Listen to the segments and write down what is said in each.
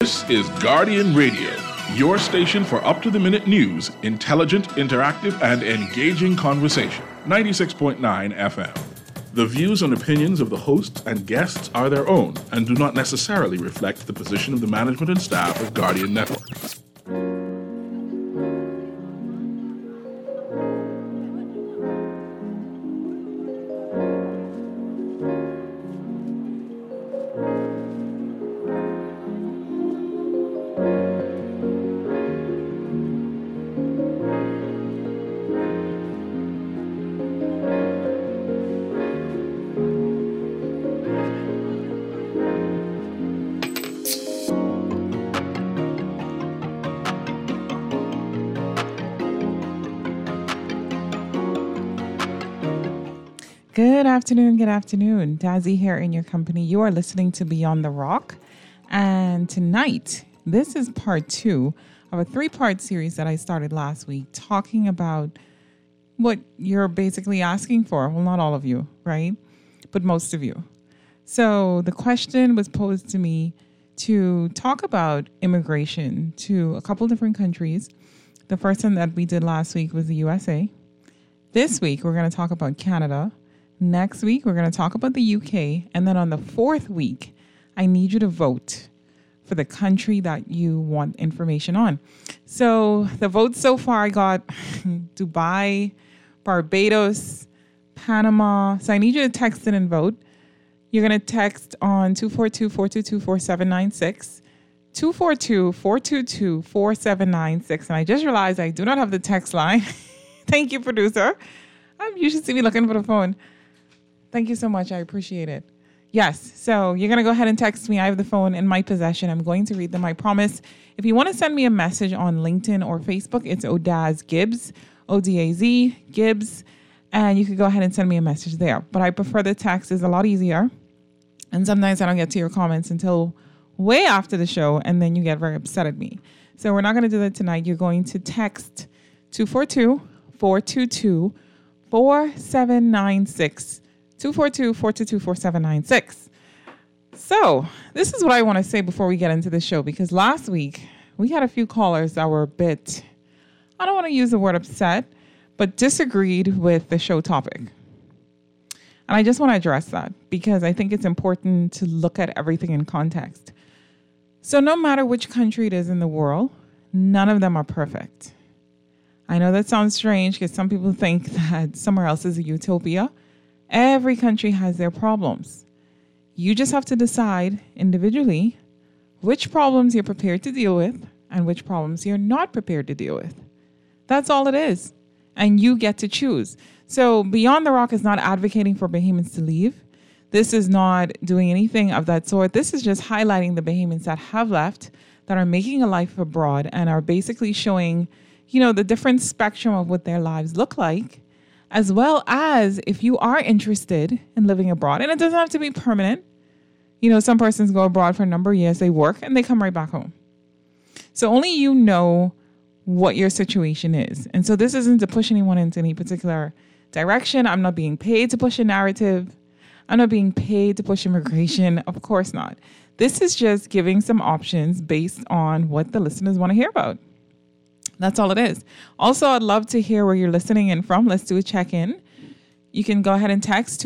This is Guardian Radio, your station for up-to-the-minute news, intelligent, interactive, and engaging conversation. 96.9 FM. The views and opinions of the hosts and guests are their own and do not necessarily reflect the position of the management and staff of Guardian Network. Good afternoon. Dazzy here in your company. You are listening to Beyond the Rock. And tonight, this is part 2 of a 3-part series that I started last week, talking about what you're basically asking for. Well, not all of you, right? But most of you. So the question was posed to me to talk about immigration to a couple different countries. The first one that we did last week was the USA. This week, we're going to talk about Canada. Next week, we're going to talk about the UK. And then on the 4th week, I need you to vote for the country that you want information on. So the votes so far, I got Dubai, Barbados, Panama. So I need you to text in and vote. You're going to text on 242-422-4796, 242-422-4796. And I just realized I do not have the text line. Thank you, producer. You should see me looking for the phone. Thank you so much. I appreciate it. Yes. So you're going to go ahead and text me. I have the phone in my possession. I'm going to read them. I promise. If you want to send me a message on LinkedIn or Facebook, it's Odaz Gibbs, O-D-A-Z, Gibbs. And you could go ahead and send me a message there. But I prefer the text. It's a lot easier. And sometimes I don't get to your comments until way after the show. And then you get very upset at me. So we're not going to do that tonight. You're going to text 242-422-4796. 242-422-4796. So this is what I want to say before we get into the show, because last week we had a few callers that were a bit, I don't want to use the word upset, but disagreed with the show topic. And I just want to address that because I think it's important to look at everything in context. So no matter which country it is in the world, none of them are perfect. I know that sounds strange because some people think that somewhere else is a utopia. Every country has their problems. You just have to decide individually which problems you're prepared to deal with and which problems you're not prepared to deal with. That's all it is. And you get to choose. So Beyond the Rock is not advocating for Bahamians to leave. This is not doing anything of that sort. This is just highlighting the Bahamians that have left, that are making a life abroad and are basically showing, the different spectrum of what their lives look like. As well as if you are interested in living abroad, and it doesn't have to be permanent. Some persons go abroad for a number of years, they work, and they come right back home. So only you know what your situation is. And so this isn't to push anyone into any particular direction. I'm not being paid to push a narrative. I'm not being paid to push immigration. Of course not. This is just giving some options based on what the listeners want to hear about. That's all it is. Also, I'd love to hear where you're listening in from. Let's do a check-in. You can go ahead and text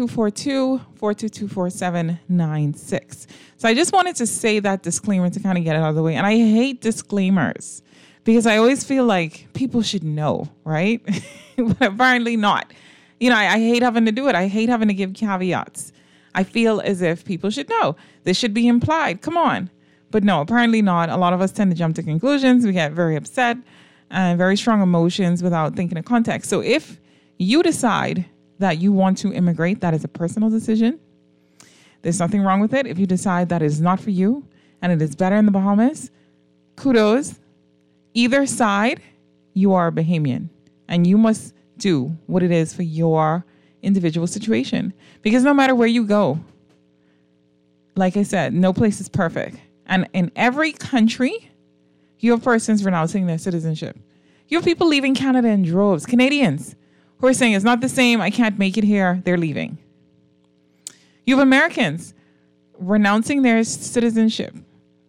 242-422-4796. So I just wanted to say that disclaimer to kind of get it out of the way. And I hate disclaimers because I always feel like people should know, right? But apparently not. I hate having to do it. I hate having to give caveats. I feel as if people should know. This should be implied. Come on. But no, apparently not. A lot of us tend to jump to conclusions. We get very upset. And very strong emotions without thinking of context. So if you decide that you want to immigrate, that is a personal decision. There's nothing wrong with it. If you decide that is not for you and it is better in the Bahamas, kudos. Either side, you are a Bahamian and you must do what it is for your individual situation. Because no matter where you go, like I said, no place is perfect. And in every country, you have persons renouncing their citizenship. You have people leaving Canada in droves. Canadians who are saying it's not the same. I can't make it here. They're leaving. You have Americans renouncing their citizenship,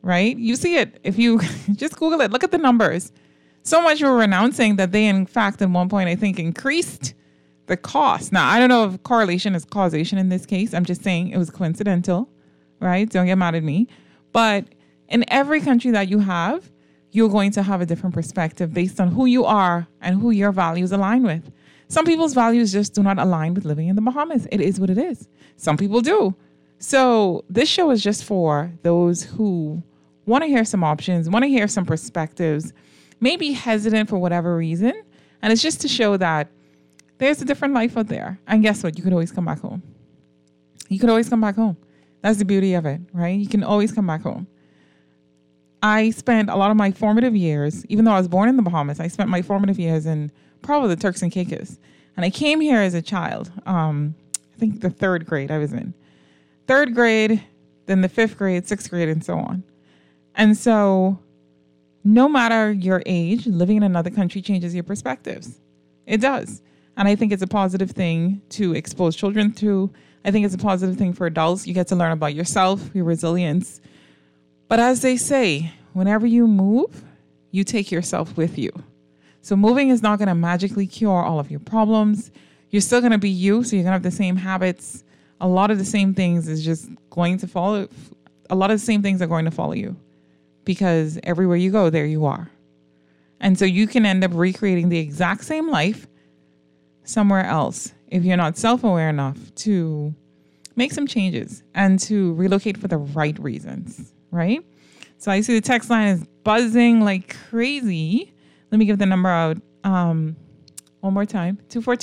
right? You see it. If you just Google it, look at the numbers. So much we're renouncing that they, in fact, at one point, I think, increased the cost. Now, I don't know if correlation is causation in this case. I'm just saying it was coincidental, right? Don't get mad at me. But in every country that you have, you're going to have a different perspective based on who you are and who your values align with. Some people's values just do not align with living in the Bahamas. It is what it is. Some people do. So this show is just for those who want to hear some options, want to hear some perspectives, maybe hesitant for whatever reason. And it's just to show that there's a different life out there. And guess what? You could always come back home. You could always come back home. That's the beauty of it, right? You can always come back home. I spent a lot of my formative years, even though I was born in the Bahamas, I spent my formative years in probably the Turks and Caicos. And I came here as a child. I think the third grade I was in. Third grade, then the fifth grade, sixth grade, and so on. And so no matter your age, living in another country changes your perspectives. It does. And I think it's a positive thing to expose children to. I think it's a positive thing for adults. You get to learn about yourself, your resilience. But as they say, whenever you move, you take yourself with you. So moving is not going to magically cure all of your problems. You're still going to be you, so you're going to have the same habits. A lot of the same things is just going to follow. A lot of the same things are going to follow you because everywhere you go, there you are. And so you can end up recreating the exact same life somewhere else if you're not self-aware enough to make some changes and to relocate for the right reasons, right? So I see the text line is buzzing like crazy. Let me give the number out one more time.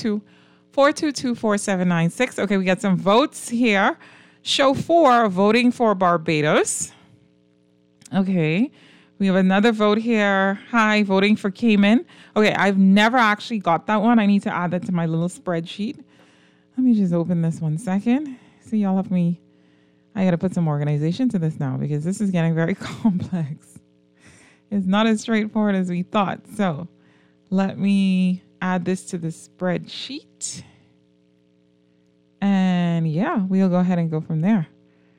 242-422-4796. Okay, we got some votes here. Show 4, voting for Barbados. Okay, we have another vote here. Hi, voting for Cayman. Okay, I've never actually got that one. I need to add that to my little spreadsheet. Let me just open this 1 second. See, y'all have me. I got to put some organization to this now because this is getting very complex. It's not as straightforward as we thought. So let me add this to the spreadsheet. And yeah, we'll go ahead and go from there.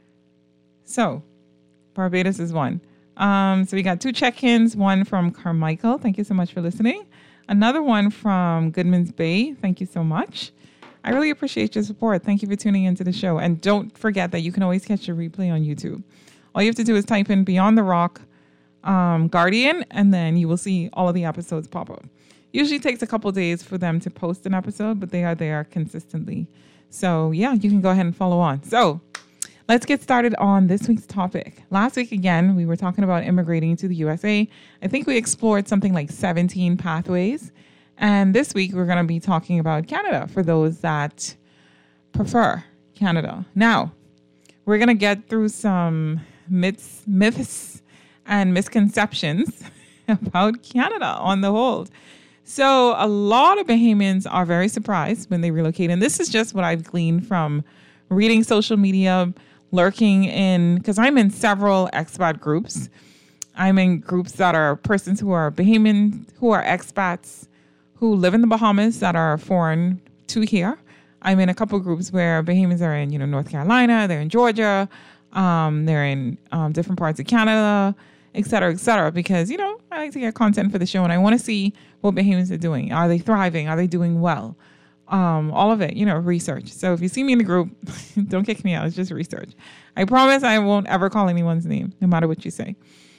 So Barbados is one. So we got 2 check-ins, one from Carmichael. Thank you so much for listening. Another one from Goodman's Bay. Thank you so much. I really appreciate your support. Thank you for tuning into the show. And don't forget that you can always catch a replay on YouTube. All you have to do is type in Beyond the Rock Guardian, and then you will see all of the episodes pop up. Usually takes a couple days for them to post an episode, but they are there consistently. So yeah, you can go ahead and follow on. So let's get started on this week's topic. Last week, again, we were talking about immigrating to the USA. I think we explored something like 17 pathways. And this week, we're going to be talking about Canada for those that prefer Canada. Now, we're going to get through some myths and misconceptions about Canada on the whole. So a lot of Bahamians are very surprised when they relocate. And this is just what I've gleaned from reading social media, lurking in, because I'm in several expat groups. I'm in groups that are persons who are Bahamian, who are expats, who live in the Bahamas that are foreign to here. I'm in a couple of groups where Bahamians are in, North Carolina, they're in Georgia, they're in different parts of Canada, et cetera, because, I like to get content for the show and I want to see what Bahamians are doing. Are they thriving? Are they doing well? All of it, research. So if you see me in the group, don't kick me out. It's just research. I promise I won't ever call anyone's name, no matter what you say.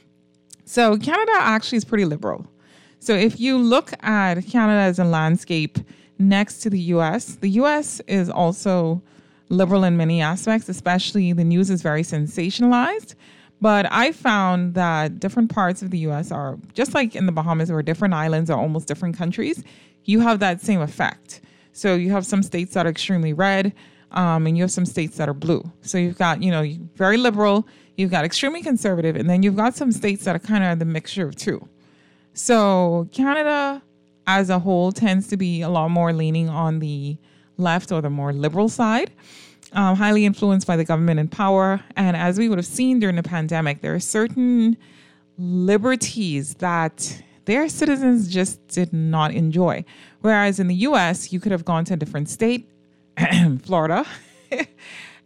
So Canada actually is pretty liberal. So if you look at Canada as a landscape next to the U.S. is also liberal in many aspects, especially the news is very sensationalized. But I found that different parts of the U.S. are, just like in the Bahamas where different islands are almost different countries, you have that same effect. So you have some states that are extremely red, and you have some states that are blue. So you've got, very liberal, you've got extremely conservative, and then you've got some states that are kind of the mixture of two. So Canada as a whole tends to be a lot more leaning on the left or the more liberal side, highly influenced by the government in power. And as we would have seen during the pandemic, there are certain liberties that their citizens just did not enjoy. Whereas in the U.S., you could have gone to a different state, Florida,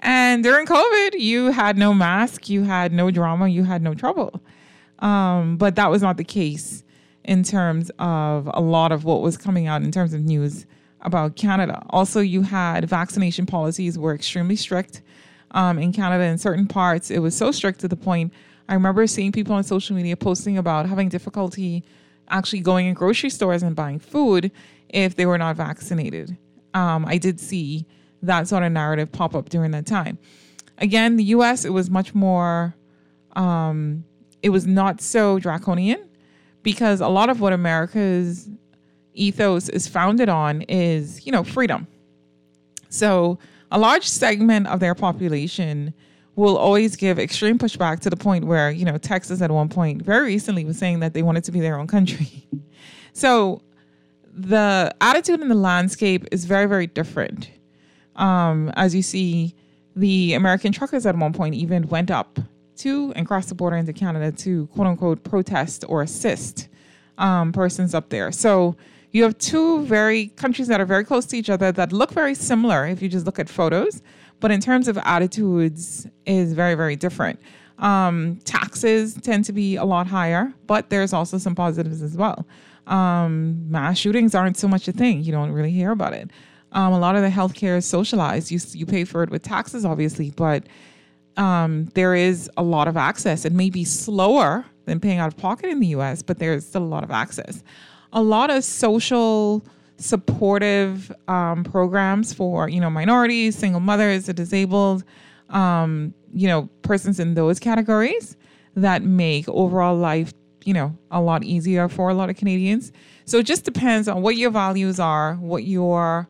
And during COVID, you had no mask, you had no drama, you had no trouble. But that was not the case in terms of a lot of what was coming out in terms of news about Canada. Also, you had vaccination policies were extremely strict in Canada. In certain parts, it was so strict to the point, I remember seeing people on social media posting about having difficulty actually going in grocery stores and buying food if they were not vaccinated. I did see that sort of narrative pop up during that time. Again, the US, it was much more, it was not so draconian because a lot of what America's ethos is founded on is, freedom. So a large segment of their population will always give extreme pushback to the point where, Texas at one point very recently was saying that they wanted to be their own country. So the attitude in the landscape is very, very different. As you see, the American truckers at one point even went up to and crossed the border into Canada to quote unquote protest or assist persons up there. So you have two countries that are very close to each other that look very similar if you just look at photos, but in terms of attitudes is very, very different. Taxes tend to be a lot higher, but there's also some positives as well. Mass shootings aren't so much a thing. You don't really hear about it. A lot of the healthcare is socialized. You pay for it with taxes, obviously, but there is a lot of access. It may be slower than paying out of pocket in the U.S., but there's still a lot of access. A lot of social supportive programs for, minorities, single mothers, the disabled, persons in those categories that make overall life, a lot easier for a lot of Canadians. So it just depends on what your values are, what your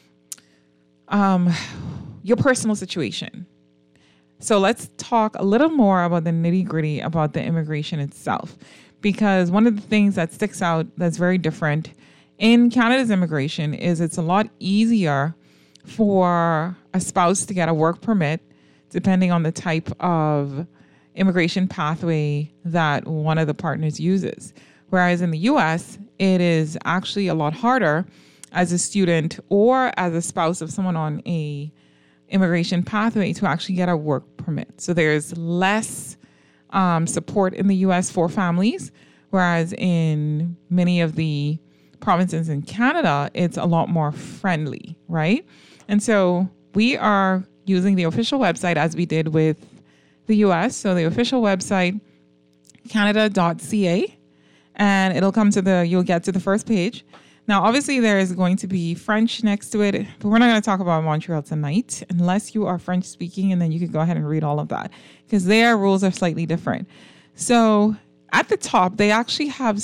personal situation. So let's talk a little more about the nitty-gritty about the immigration itself, because one of the things that sticks out that's very different in Canada's immigration is it's a lot easier for a spouse to get a work permit depending on the type of immigration pathway that one of the partners uses. Whereas in the US, it is actually a lot harder as a student or as a spouse of someone on a immigration pathway to actually get a work permit. So there's less support in the US for families, whereas in many of the provinces in Canada, it's a lot more friendly, right? And so we are using the official website as we did with the US. So the official website, canada.ca, and you'll get to the first page. Now, obviously, there is going to be French next to it, but we're not going to talk about Montreal tonight unless you are French speaking, and then you can go ahead and read all of that because their rules are slightly different. So at the top, they actually have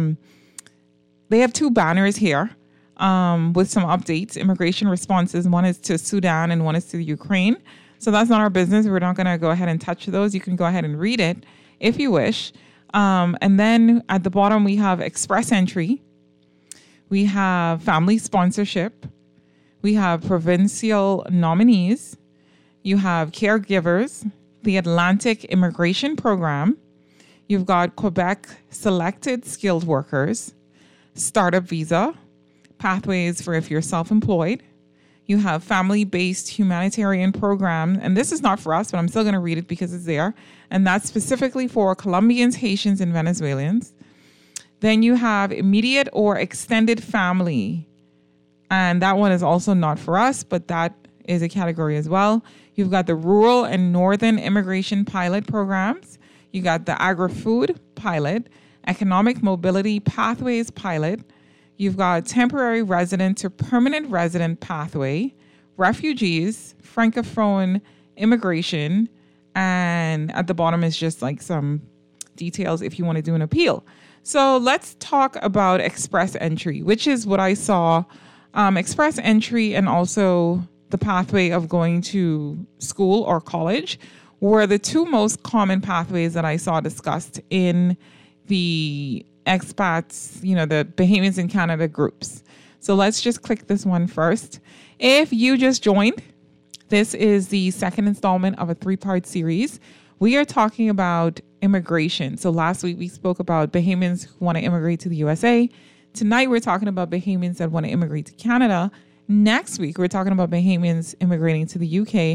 two banners here with some updates, immigration responses. One is to Sudan and one is to Ukraine. So that's not our business. We're not going to go ahead and touch those. You can go ahead and read it if you wish. And then at the bottom, we have express entry. We have family sponsorship. We have provincial nominees. You have caregivers, the Atlantic Immigration Program. You've got Quebec Selected Skilled Workers, Startup Visa, pathways for if you're self-employed. You have family-based humanitarian program, and this is not for us, but I'm still going to read it because it's there, and that's specifically for Colombians, Haitians, and Venezuelans. Then you have immediate or extended family, and that one is also not for us, but that is a category as well. You've got the rural and northern immigration pilot programs. You got the agri-food pilot, economic mobility pathways pilot. You've got temporary resident to permanent resident pathway, refugees, francophone immigration, and at the bottom is just like some details if you want to do an appeal. So let's talk about express entry, which is what I saw. Express entry and also the pathway of going to school or college were the two most common pathways that I saw discussed in the expats, the Bahamians in Canada groups. So let's just click this one first. If you just joined, this is the second installment of a 3-part series. We are talking about immigration. So last week we spoke about Bahamians who want to immigrate to the USA. Tonight we're talking about Bahamians that want to immigrate to Canada. Next week we're talking about Bahamians immigrating to the UK.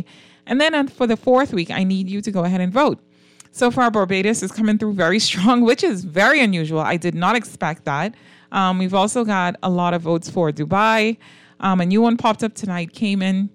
And then for the fourth week, I need you to go ahead and vote. So far, Barbados is coming through very strong, which is very unusual. I did not expect that. We've also got a lot of votes for Dubai. A new one popped up tonight, Cayman.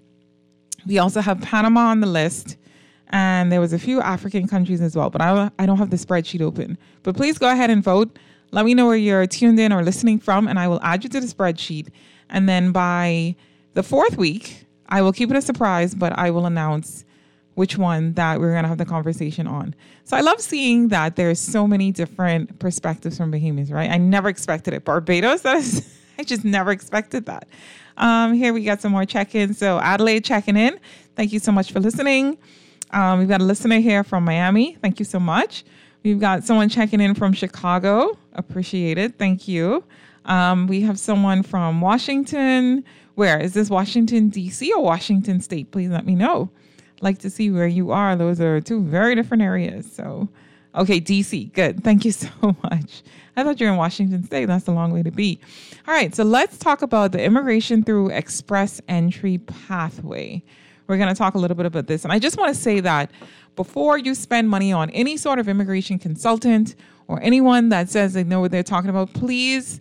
We also have Panama on the list. And there was a few African countries as well, but I don't have the spreadsheet open. But please go ahead and vote. Let me know where you're tuned in or listening from, and I will add you to the spreadsheet. And then by the fourth week, I will keep it a surprise, but I will announce which one that we're going to have the conversation on. So I love seeing that there's so many different perspectives from Bahamians, right? I never expected it. Barbados, I just never expected that. Here we got some more check-ins. So Adelaide checking in. Thank you so much for listening. We've got a listener here from Miami. Thank you so much. We've got someone checking in from Chicago. Appreciate it. Thank you. We have someone from Washington. Where? Is this Washington, D.C. or Washington State? Please let me know. I'd like to see where you are. Those are two very different areas. So, okay, D.C. Good. Thank you so much. I thought you were in Washington State. That's a long way to be. All right. So let's talk about the immigration through express entry pathway. We're going to talk a little bit about this. And I just want to say that before you spend money on any sort of immigration consultant or anyone that says they know what they're talking about, please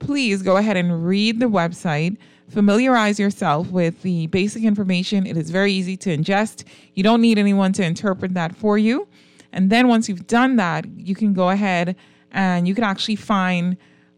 go ahead and read the website. Familiarize yourself with the basic information. It is very easy to ingest. You don't need anyone to interpret that for you. And then once you've done that, you can go ahead and you can actually find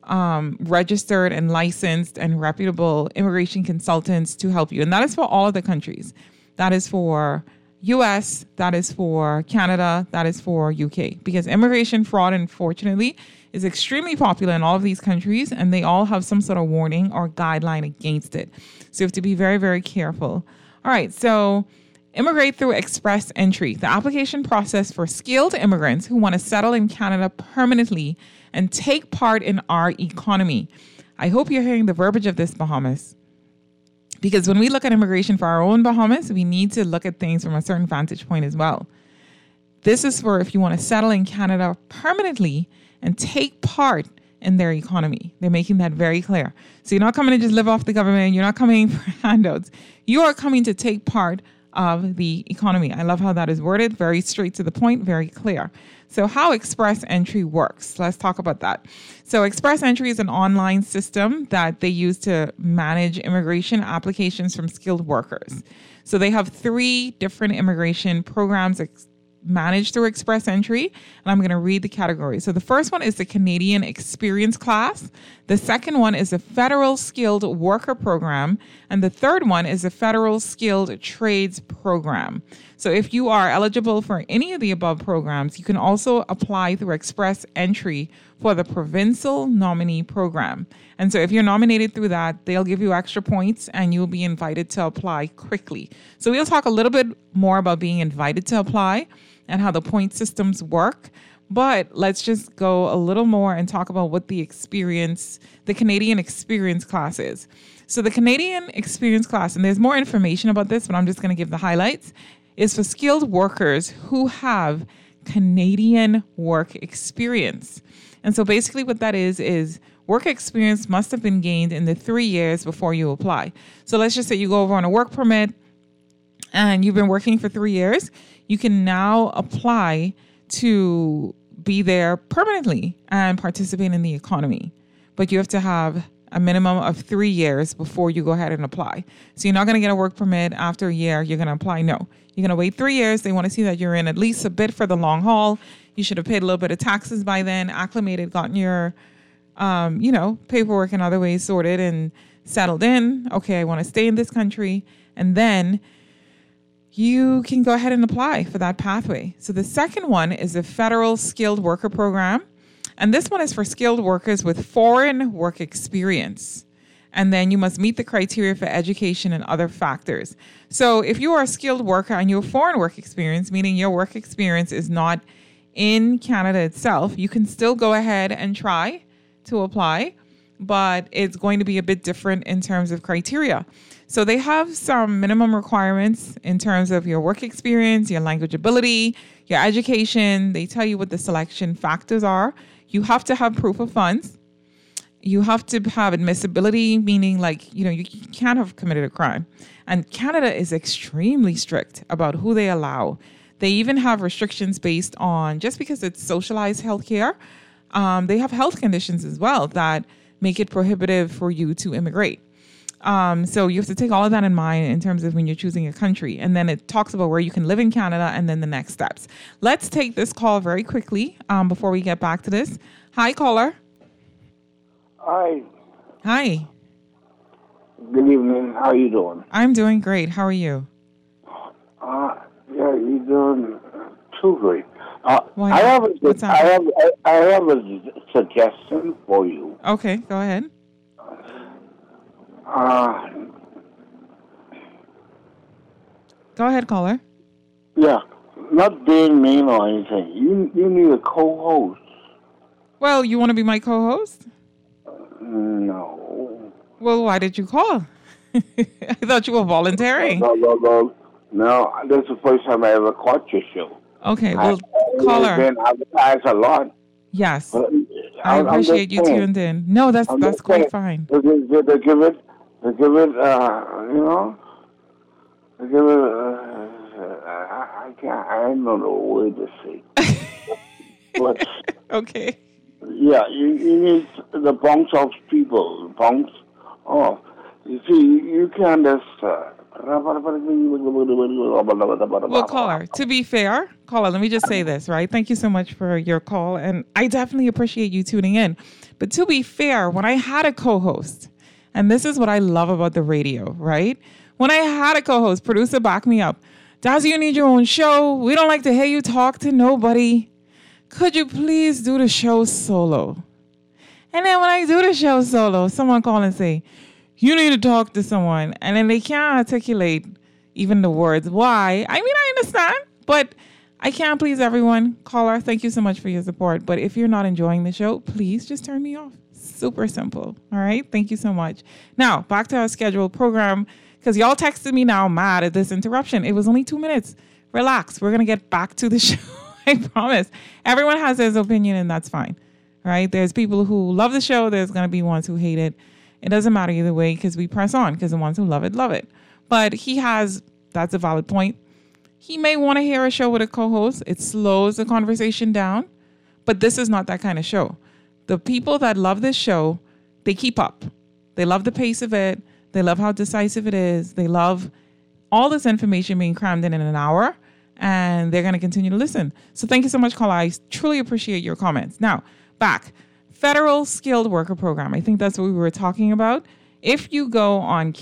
registered and licensed and reputable immigration consultants to help you. And that is for all of the countries. That is for US, that is for Canada, that is for UK. Because immigration fraud, unfortunately, is extremely popular in all of these countries, and they all have some sort of warning or guideline against it. So you have to be very, very careful. All right, so immigrate through express entry, the application process for skilled immigrants who want to settle in Canada permanently and take part in our economy. I hope you're hearing the verbiage of this, Bahamas. Because when we look at immigration for our own Bahamas, we need to look at things from a certain vantage point as well. This is for if you want to settle in Canada permanently and take part in their economy. They're making that very clear. So you're not coming to just live off the government. You're not coming for handouts. You are coming to take part of the economy. I love how that is worded. Very straight to the point, very clear. So how express entry works. Let's talk about that. So express entry is an online system that they use to manage immigration applications from skilled workers. So they have 3 different immigration programs managed through express entry, and I'm going to read the categories. So the first one is the Canadian Experience Class. The second one is the Federal Skilled Worker Program, and the third one is the Federal Skilled Trades Program. So if you are eligible for any of the above programs, you can also apply through express entry for the Provincial Nominee Program. And so if you're nominated through that, they'll give you extra points and you'll be invited to apply quickly. So we'll talk a little bit more about being invited to apply and how the point systems work. But let's just go a little more and talk about what the Canadian Experience Class is. So the Canadian Experience Class, and there's more information about this, but I'm just going to give the highlights, is for skilled workers who have Canadian work experience. And so basically what that is work experience must have been gained in the 3 years before you apply. So let's just say you go over on a work permit and you've been working for 3 years. You can now apply to be there permanently and participate in the economy. But you have to have a minimum of 3 years before you go ahead and apply. So you're not going to get a work permit after a year. You're going to apply. No, you're going to wait 3 years. They want to see that you're in at least a bit for the long haul. You should have paid a little bit of taxes by then, acclimated, gotten your, paperwork and other ways sorted and settled in. Okay, I want to stay in this country. And then you can go ahead and apply for that pathway. So the second one is the Federal Skilled Worker Program. And this one is for skilled workers with foreign work experience. And then you must meet the criteria for education and other factors. So if you are a skilled worker and you have foreign work experience, meaning your work experience is not in Canada itself, you can still go ahead and try to apply, but it's going to be a bit different in terms of criteria. So they have some minimum requirements in terms of your work experience, your language ability, your education. They tell you what the selection factors are. You have to have proof of funds. You have to have admissibility, meaning like, you can't have committed a crime. And Canada is extremely strict about who they allow. They even have restrictions based on, just because it's socialized healthcare, they have health conditions as well that make it prohibitive for you to immigrate. So you have to take all of that in mind in terms of when you're choosing a country. And then it talks about where you can live in Canada and then the next steps. Let's take this call very quickly before we get back to this. Hi, caller. Hi. Hi. Good evening. How you doing? I'm doing great. How are you? Yeah, you're doing too great. Why I not? have What's I happening? have a suggestion for you. Okay, go ahead. Go ahead, caller. Yeah, not being mean or anything. You need a co-host. Well, you want to be my co-host? No. Well, why did you call? I thought you were volunteering. No, this is the first time I ever caught your show. Okay, well, I've caller. been advertised a lot. Yes, But I appreciate you saying, tuned in. No, that's just quite saying, fine. They give it, I don't know the word to say. But, Okay. yeah, you need the bounce of people, bounce off. You see, you can't just... Well, caller, to be fair, caller, let me just say this, right? Thank you so much for your call. And I definitely appreciate you tuning in. But to be fair, when I had a co-host, and this is what I love about the radio, right? When I had a co-host, producer, back me up. Dazzy, you need your own show. We don't like to hear you talk to nobody. Could you please do the show solo? And then when I do the show solo, someone call and say, you need to talk to someone. And then they can't articulate even the words. Why? I mean, I understand, but I can't please everyone. Caller, thank you so much for your support. But if you're not enjoying the show, please just turn me off. Super simple. All right. Thank you so much. Now, back to our scheduled program, because y'all texted me now mad at this interruption. It was only 2 minutes. Relax. We're going to get back to the show. I promise. Everyone has his opinion, and that's fine. All right. There's people who love the show. There's going to be ones who hate it. It doesn't matter either way because we press on because the ones who love it, love it. But that's a valid point. He may want to hear a show with a co-host. It slows the conversation down. But this is not that kind of show. The people that love this show, they keep up. They love the pace of it. They love how decisive it is. They love all this information being crammed in an hour. And they're going to continue to listen. So thank you so much, caller. I truly appreciate your comments. Now, back. Federal Skilled Worker Program. I think that's what we were talking about. If you go on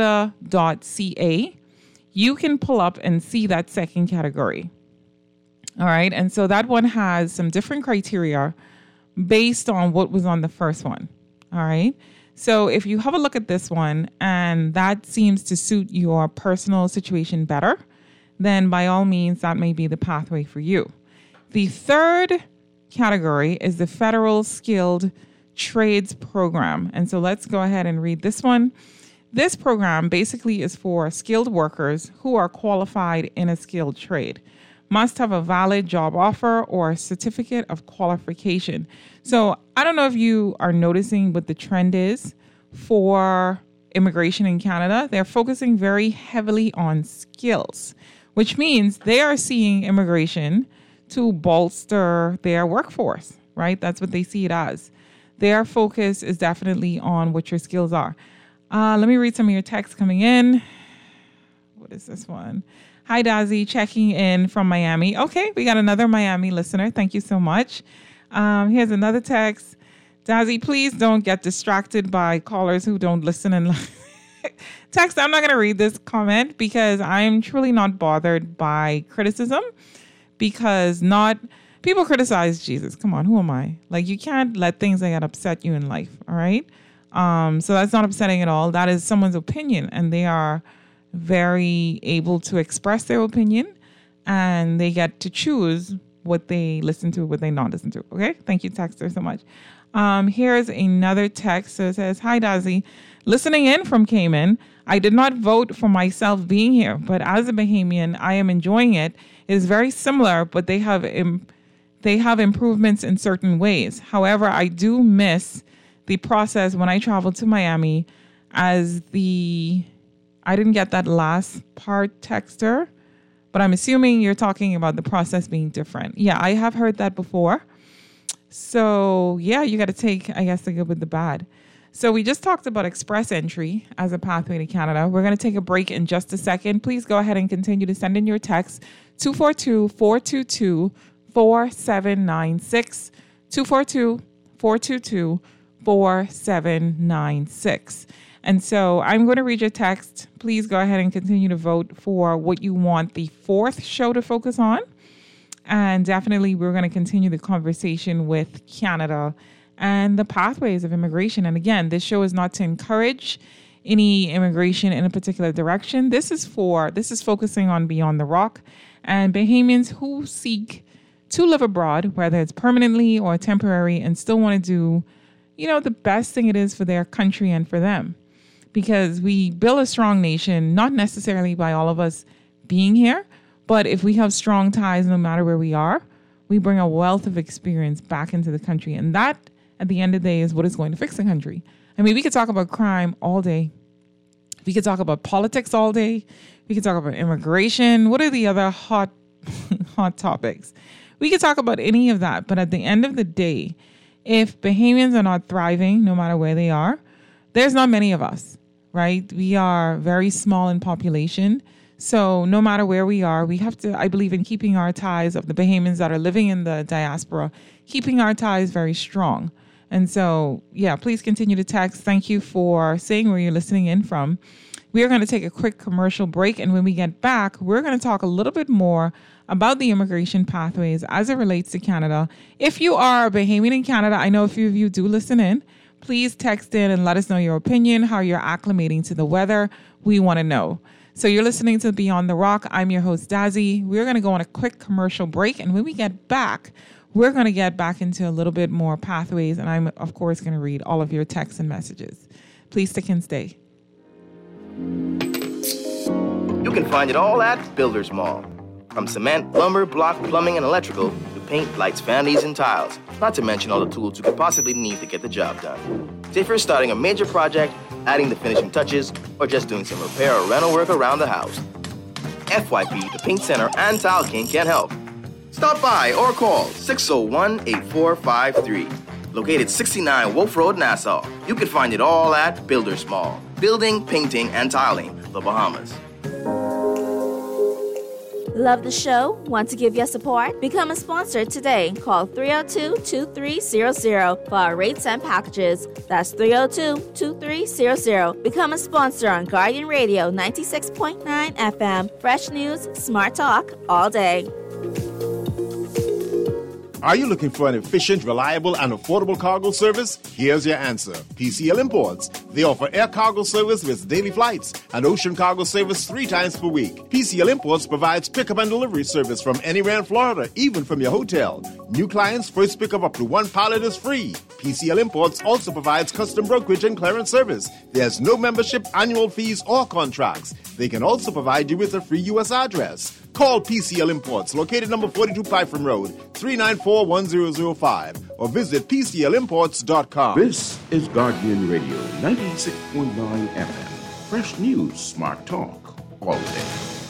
canada.ca, you can pull up and see that second category. All right. And so that one has some different criteria based on what was on the first one. All right. So if you have a look at this one and that seems to suit your personal situation better, then by all means, that may be the pathway for you. The third category is the Federal Skilled Trades Program. And so let's go ahead and read this one. This program basically is for skilled workers who are qualified in a skilled trade, must have a valid job offer or a certificate of qualification. So I don't know if you are noticing what the trend is for immigration in Canada. They're focusing very heavily on skills, which means they are seeing immigration to bolster their workforce, right? That's what they see it as. Their focus is definitely on what your skills are. Let me read some of your texts coming in. What is this one? Hi, Dazzy, checking in from Miami. Okay, we got another Miami listener. Thank you so much. Here's another text. Dazzy, please don't get distracted by callers who don't listen and text. I'm not going to read this comment because I'm truly not bothered by criticism. Because people criticize Jesus. Come on, who am I? Like, you can't let things like that upset you in life, all right? So that's not upsetting at all. That is someone's opinion, and they are very able to express their opinion, and they get to choose what they listen to, what they not listen to, okay? Thank you, texter, so much. Here's another text that says, hi, Dazzy. Listening in from Cayman, I did not vote for myself being here, but as a Bahamian, I am enjoying it. It is very similar, but they have improvements in certain ways. However, I do miss the process when I traveled to Miami as I didn't get that last part texter, but I'm assuming you're talking about the process being different. Yeah, I have heard that before. So yeah, you got to take, I guess, the good with the bad. So we just talked about express entry as a pathway to Canada. We're going to take a break in just a second. Please go ahead and continue to send in your text, 242-422-4796, 242-422-4796. And so I'm going to read your text. Please go ahead and continue to vote for what you want the fourth show to focus on. And definitely we're going to continue the conversation with Canada and the pathways of immigration. And again, this show is not to encourage any immigration in a particular direction. This is focusing on Beyond the Rock and Bahamians who seek to live abroad, whether it's permanently or temporary, and still want to do, the best thing it is for their country and for them. Because we build a strong nation, not necessarily by all of us being here, but if we have strong ties, no matter where we are, we bring a wealth of experience back into the country. And that, at the end of the day, is what is going to fix the country. I mean, we could talk about crime all day. We could talk about politics all day. We could talk about immigration. What are the other hot topics? We could talk about any of that. But at the end of the day, if Bahamians are not thriving, no matter where they are, there's not many of us, right? We are very small in population. So no matter where we are, we have to, I believe in keeping our ties of the Bahamians that are living in the diaspora, keeping our ties very strong. And so, yeah, please continue to text. Thank you for saying where you're listening in from. We are going to take a quick commercial break. And when we get back, we're going to talk a little bit more about the immigration pathways as it relates to Canada. If you are a Bahamian in Canada, I know a few of you do listen in. Please text in and let us know your opinion, how you're acclimating to the weather. We want to know. So you're listening to Beyond the Rock. I'm your host, Dazzy. We're going to go on a quick commercial break. And when we get back, we're going to get back into a little bit more pathways. And I'm, of course, going to read all of your texts and messages. Please stick and stay. You can find it all at Builders Mall. From cement, lumber, block, plumbing, and electrical, to paint, lights, vanities, and tiles. Not to mention all the tools you could possibly need to get the job done. Say if you're starting a major project, adding the finishing touches, or just doing some repair or rental work around the house. FYP, the Paint Center, and Tile King can help. Stop by or call 601-8453. Located 69 Wolf Road, Nassau. You can find it all at Builders Mall. Building, painting, and tiling, the Bahamas. Love the show? Want to give your support? Become a sponsor today. Call 302-2300 for our rates and packages. That's 302-2300. Become a sponsor on Guardian Radio 96.9 FM. Fresh news, smart talk, all day. Are you looking for an efficient, reliable, and affordable cargo service? Here's your answer. PCL Imports. They offer air cargo service with daily flights and ocean cargo service 3 times per week. PCL Imports provides pickup and delivery service from anywhere in Florida, even from your hotel. New clients, first pickup up to 1 pallet is free. PCL Imports also provides custom brokerage and clearance service. There's no membership, annual fees, or contracts. They can also provide you with a free U.S. address. Call PCL Imports, located number 42 Python Road, 394-1005, or visit PCLimports.com. This is Guardian Radio 96.9 FM. Fresh news, smart talk, all day.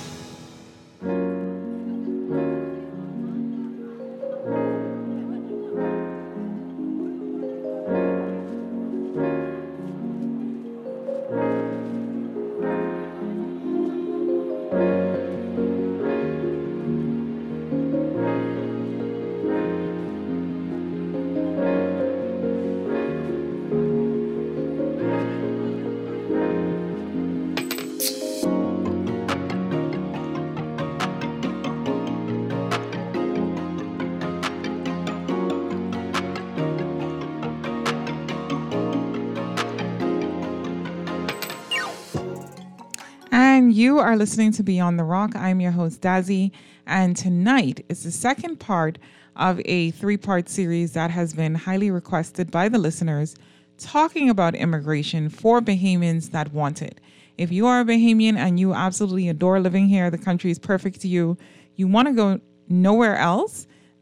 You are listening to Beyond the Rock. I'm your host, Dazzy, and tonight is the second part of a 3-part series that has been highly requested by the listeners, talking about immigration for Bahamians that want it. If you are a Bahamian and you absolutely adore living here, the country is perfect to you, you want to go nowhere else,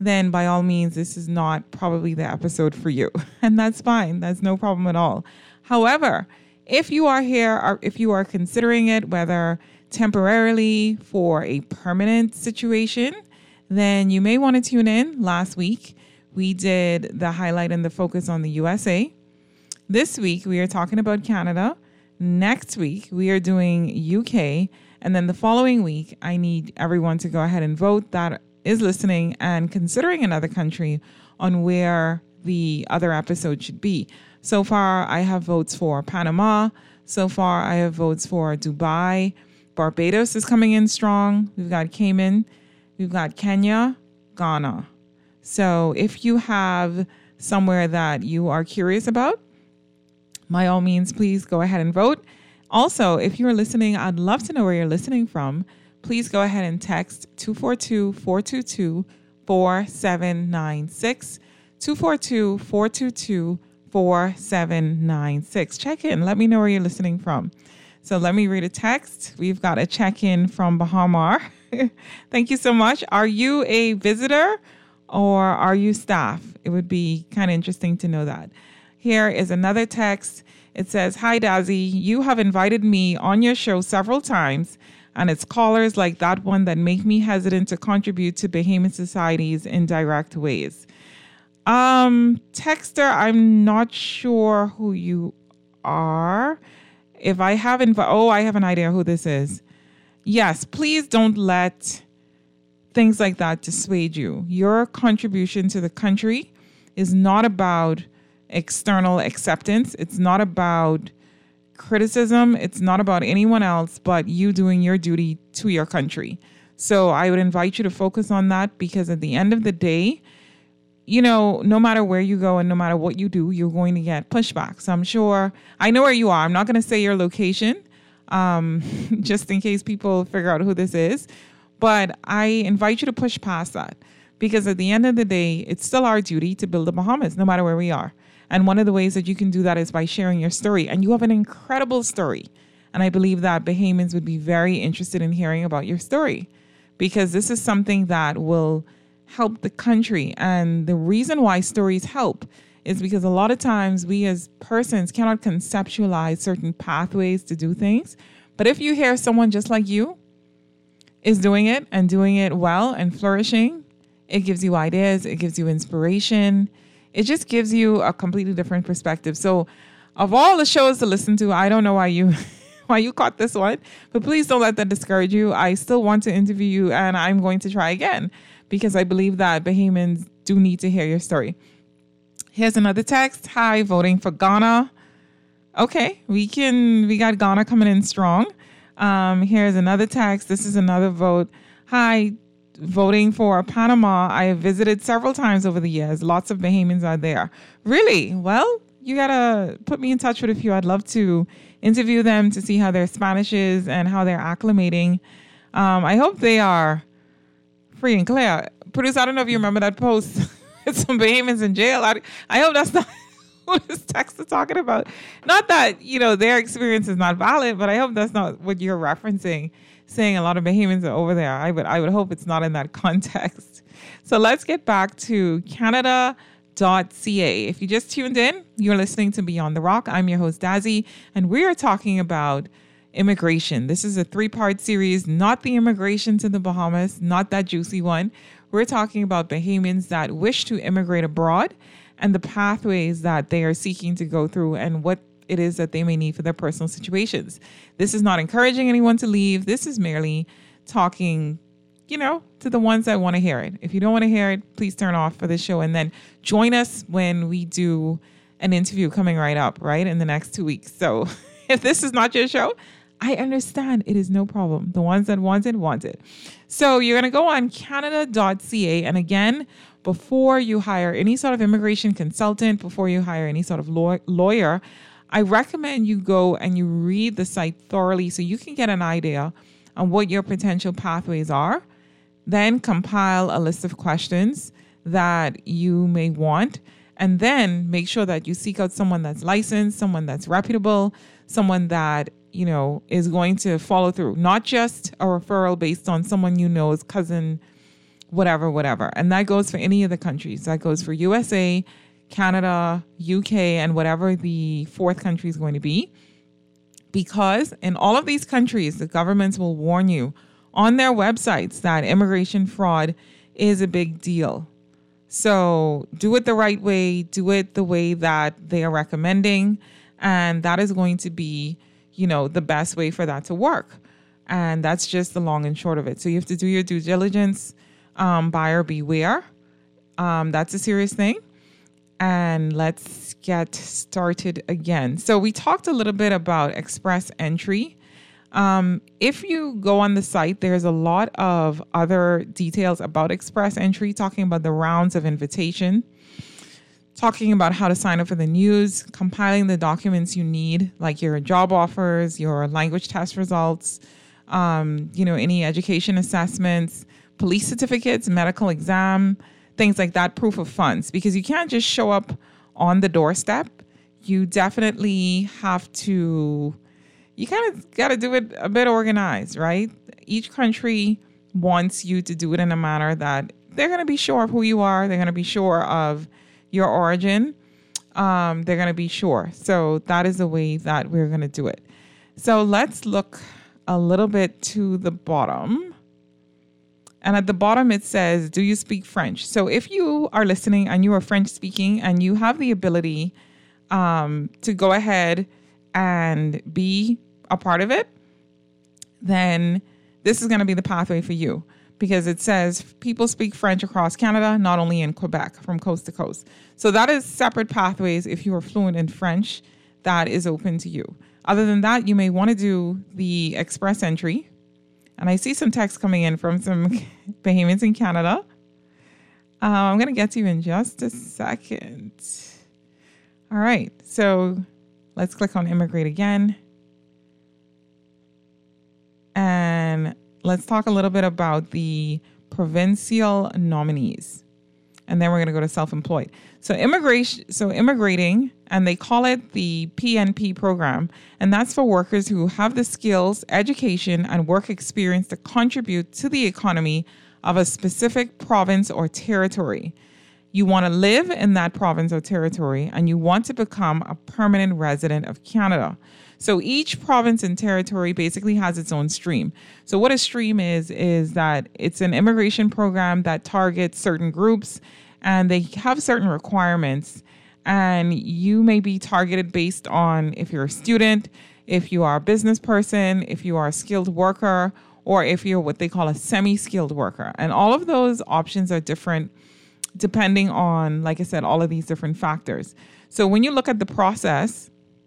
then by all means, this is not probably the episode for you. And that's fine. That's no problem at all. However, if you are here, or if you are considering it, whether temporarily for a permanent situation, then you may want to tune in. Last week, we did the highlight and the focus on the USA. This week, we are talking about Canada. Next week, we are doing UK. And then the following week, I need everyone to go ahead and vote that is listening and considering another country on where the other episode should be. So far, I have votes for Panama. So far, I have votes for Dubai. Barbados is coming in strong. We've got Cayman. We've got Kenya, Ghana. So if you have somewhere that you are curious about, by all means, please go ahead and vote. Also, if you're listening, I'd love to know where you're listening from. Please go ahead and text 242-422-4796, 242-422-4796. Check in. Let me know where you're listening from. So let me read a text. We've got a check-in from Bahamar. Thank you so much. Are you a visitor or are you staff? It would be kind of interesting to know that. Here is another text. It says, "Hi, Dazzy. You have invited me on your show several times, and it's callers like that one that make me hesitant to contribute to Bahamian societies in direct ways." Texter, I'm not sure who you are. If I have I have an idea who this is. Yes, please don't let things like that dissuade you. Your contribution to the country is not about external acceptance. It's not about criticism. It's not about anyone else but you doing your duty to your country. So I would invite you to focus on that, because at the end of the day, no matter where you go and no matter what you do, you're going to get pushback. So I'm sure, I know where you are. I'm not going to say your location, just in case people figure out who this is. But I invite you to push past that, because at the end of the day, it's still our duty to build the Bahamas, no matter where we are. And one of the ways that you can do that is by sharing your story. And you have an incredible story. And I believe that Bahamians would be very interested in hearing about your story, because this is something that will help the country. And the reason why stories help is because a lot of times we as persons cannot conceptualize certain pathways to do things. But if you hear someone just like you is doing it and doing it well and flourishing, it gives you ideas, it gives you inspiration. It just gives you a completely different perspective. So of all the shows to listen to, I don't know why you caught this one, but please don't let that discourage you. I still want to interview you, and I'm going to try again, because I believe that Bahamians do need to hear your story. Here's another text. "Hi, voting for Ghana." Okay, we got Ghana coming in strong. Here's another text. This is another vote. "Hi, voting for Panama. I have visited several times over the years. Lots of Bahamians are there." Really? Well, you got to put me in touch with a few. I'd love to interview them to see how their Spanish is and how they're acclimating. I hope they are free and clear. Producer, I don't know if you remember that post with some Bahamians in jail. I hope that's not what this text is talking about. Not that, their experience is not valid, but I hope that's not what you're referencing, saying a lot of Bahamians are over there. I would hope it's not in that context. So let's get back to Canada.ca. If you just tuned in, you're listening to Beyond the Rock. I'm your host, Dazzy, and we are talking about immigration. This is a 3-part series, not the immigration to the Bahamas, not that juicy one. We're talking about Bahamians that wish to immigrate abroad and the pathways that they are seeking to go through and what it is that they may need for their personal situations. This is not encouraging anyone to leave. This is merely talking, to the ones that want to hear it. If you don't want to hear it, please turn off for this show and then join us when we do an interview coming right up, right, in the next 2 weeks. So if this is not your show, I understand. It is no problem. The ones that want it. So you're going to go on Canada.ca. And again, before you hire any sort of immigration consultant, before you hire any sort of lawyer, I recommend you go and you read the site thoroughly so you can get an idea on what your potential pathways are. Then compile a list of questions that you may want. And then make sure that you seek out someone that's licensed, someone that's reputable, someone that is going to follow through, not just a referral based on someone cousin, whatever. And that goes for any of the countries. That goes for USA, Canada, UK, and whatever the fourth country is going to be. Because in all of these countries, the governments will warn you on their websites that immigration fraud is a big deal. So do it the right way, do it the way that they are recommending. And that is going to be, the best way for that to work. And that's just the long and short of it. So you have to do your due diligence, buyer beware. That's a serious thing. And let's get started again. So we talked a little bit about express entry. If you go on the site, there's a lot of other details about express entry, talking about the rounds of invitation, talking about how to sign up for the news, compiling the documents you need, like your job offers, your language test results, any education assessments, police certificates, medical exam, things like that, proof of funds, because you can't just show up on the doorstep. You definitely have to, you kind of got to do it a bit organized, right? Each country wants you to do it in a manner that they're going to be sure of who you are. They're going to be sure of your origin. They're going to be sure. So that is the way that we're going to do it. So let's look a little bit to the bottom. And at the bottom, it says, do you speak French? So if you are listening and you are French speaking and you have the ability to go ahead and be a part of it, then this is going to be the pathway for you, because it says people speak French across Canada, not only in Quebec, from coast to coast. So that is separate pathways. If you are fluent in French, that is open to you. Other than that, you may want to do the express entry. And I see some text coming in from some Bahamians in Canada. I'm going to get to you in just a second. All right. So let's click on immigrate again. And let's talk a little bit about the provincial nominees. And then we're going to go to self-employed. So immigrating, and they call it the PNP program. And that's for workers who have the skills, education, and work experience to contribute to the economy of a specific province or territory. You want to live in that province or territory, and you want to become a permanent resident of Canada. So each province and territory basically has its own stream. So what a stream is that it's an immigration program that targets certain groups, and they have certain requirements. And you may be targeted based on if you're a student, if you are a business person, if you are a skilled worker, or if you're what they call a semi-skilled worker. And all of those options are different depending on, like I said, all of these different factors. So when you look at the process,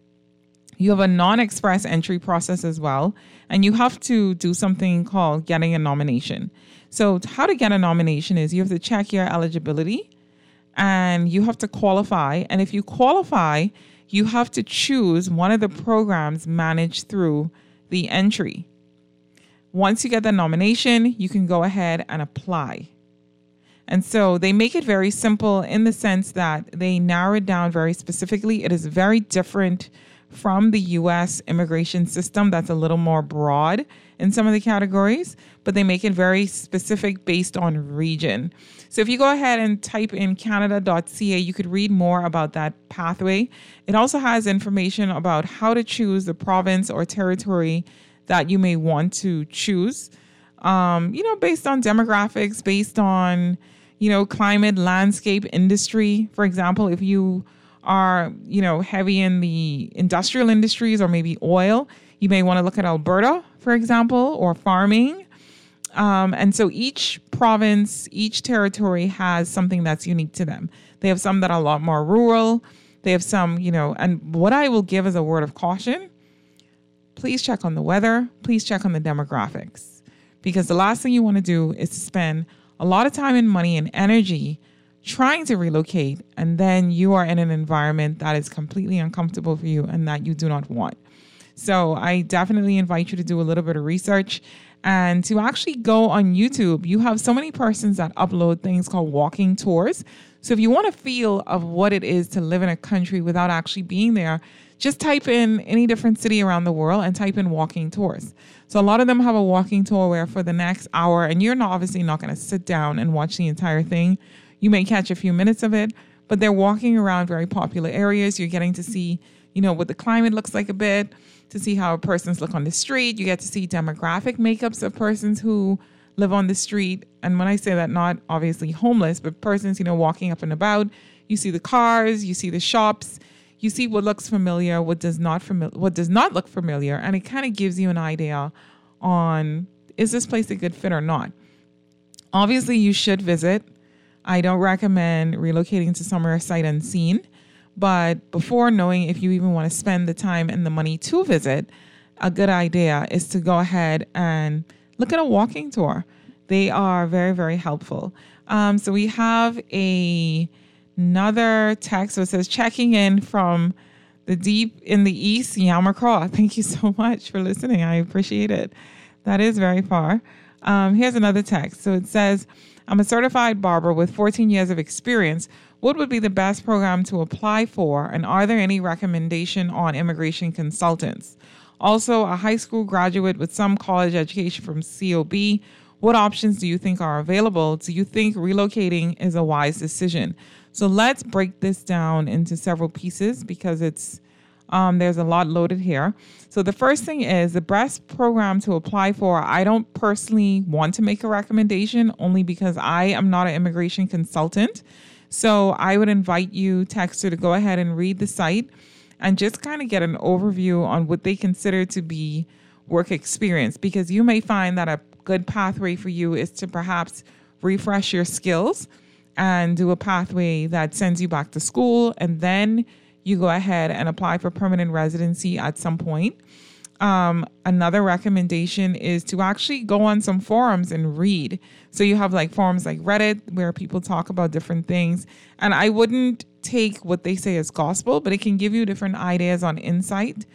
you have a non-express entry process as well, and you have to do something called getting a nomination. So how to get a nomination is you have to check your eligibility and you have to qualify. And if you qualify, you have to choose one of the programs managed through the entry. Once you get the nomination, you can go ahead and apply. And so they make it very simple in the sense that they narrow it down very specifically. It is very different from the U.S. immigration system that's a little more broad in some of the categories, but they make it very specific based on region. So if you go ahead and type in canada.ca, you could read more about that pathway. It also has information about how to choose the province or territory that you may want to choose, based on demographics, based on, climate, landscape, industry. For example, if you are, heavy in the industrial industries or maybe oil, you may want to look at Alberta, for example, or farming. And so each province, each territory has something that's unique to them. They have some that are a lot more rural. They have some, and what I will give as a word of caution, please check on the weather. Please check on the demographics, because the last thing you want to do is to spend a lot of time and money and energy trying to relocate, and then you are in an environment that is completely uncomfortable for you and that you do not want. So I definitely invite you to do a little bit of research and to actually go on YouTube. You have so many persons that upload things called walking tours. So if you want a feel of what it is to live in a country without actually being there, just type in any different city around the world and type in walking tours. So a lot of them have a walking tour where for the next hour, and you're obviously not going to sit down and watch the entire thing. You may catch a few minutes of it, but they're walking around very popular areas. You're getting to see, what the climate looks like a bit, to see how persons look on the street. You get to see demographic makeups of persons who live on the street. And when I say that, not obviously homeless, but persons, walking up and about. You see the cars, you see the shops, you see what looks familiar, what does not look familiar. And it kind of gives you an idea on, is this place a good fit or not? Obviously, you should visit. I don't recommend relocating to somewhere sight unseen. But before knowing if you even want to spend the time and the money to visit, a good idea is to go ahead and look at a walking tour. They are very, very helpful. So we have another text. So it says, checking in from the deep in the east, Yamacraw. Thank you so much for listening. I appreciate it. That is very far. Here's another text. So it says, I'm a certified barber with 14 years of experience. What would be the best program to apply for? And are there any recommendation on immigration consultants? Also, a high school graduate with some college education from COB. What options do you think are available? Do you think relocating is a wise decision? So let's break this down into several pieces because there's a lot loaded here. So the first thing is the best program to apply for. I don't personally want to make a recommendation only because I am not an immigration consultant. So I would invite you, Texter, to go ahead and read the site and just kind of get an overview on what they consider to be work experience, because you may find that a good pathway for you is to perhaps refresh your skills and do a pathway that sends you back to school, and then you go ahead and apply for permanent residency at some point. Another recommendation is to actually go on some forums and read. So you have like forums like Reddit where people talk about different things. And I wouldn't take what they say as gospel, but it can give you different ideas on insights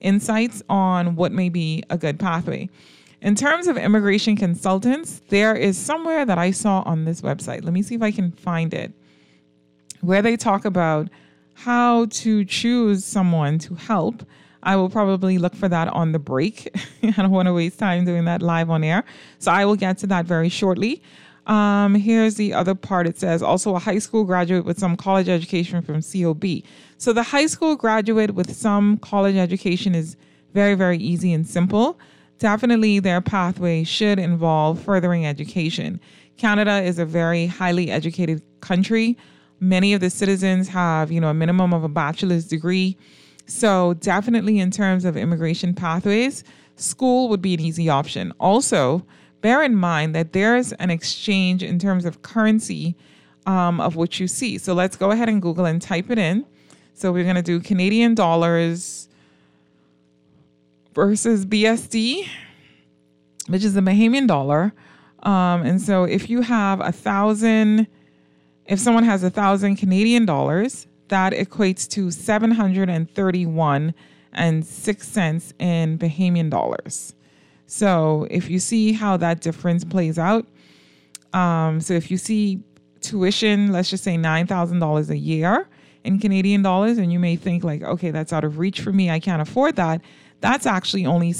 on what may be a good pathway. In terms of immigration consultants, there is somewhere that I saw on this website. Let me see if I can find it, where they talk about how to choose someone to help. I will probably look for that on the break. I don't want to waste time doing that live on air. So I will get to that very shortly. Here's the other part. It says also a high school graduate with some college education from COB. So the high school graduate with some college education is very, very easy and simple. Definitely their pathway should involve furthering education. Canada is a very highly educated country. Many of the citizens have, a minimum of a bachelor's degree. So definitely in terms of immigration pathways, school would be an easy option. Also, bear in mind that there's an exchange in terms of currency of what you see. So let's go ahead and Google and type it in. So we're going to do Canadian dollars versus BSD, which is the Bahamian dollar. And so if you have if someone has 1,000 Canadian dollars, that equates to 731.06 in Bahamian dollars. So if you see how that difference plays out, so if you see tuition, let's just say $9,000 a year in Canadian dollars, and you may think like, okay, that's out of reach for me, I can't afford that. That's actually only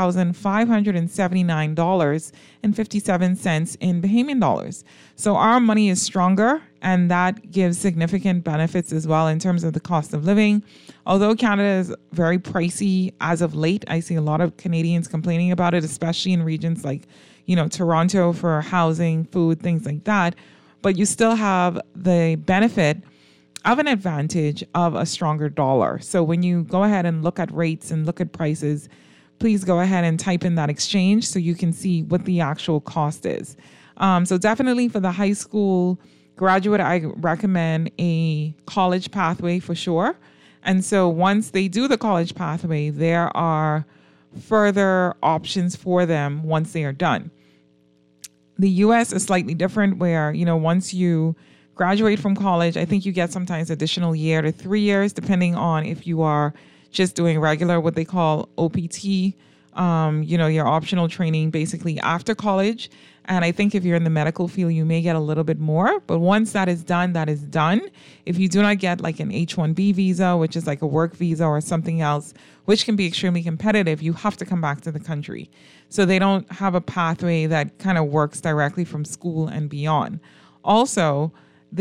$6,579.57 in Bahamian dollars. So our money is stronger, and that gives significant benefits as well in terms of the cost of living. Although Canada is very pricey as of late, I see a lot of Canadians complaining about it, especially in regions like, Toronto for housing, food, things like that. But you still have the benefit of an advantage of a stronger dollar. So when you go ahead and look at rates and look at prices, please go ahead and type in that exchange so you can see what the actual cost is. So definitely for the high school graduate, I recommend a college pathway for sure. And so once they do the college pathway, there are further options for them once they are done. The US is slightly different where, once you graduate from college, I think you get sometimes additional year to 3 years, depending on if you are just doing regular, what they call OPT, your optional training basically after college. And I think if you're in the medical field, you may get a little bit more. But once that is done, that is done. If you do not get like an H-1B visa, which is like a work visa or something else, which can be extremely competitive, you have to come back to the country. So they don't have a pathway that kind of works directly from school and beyond. Also,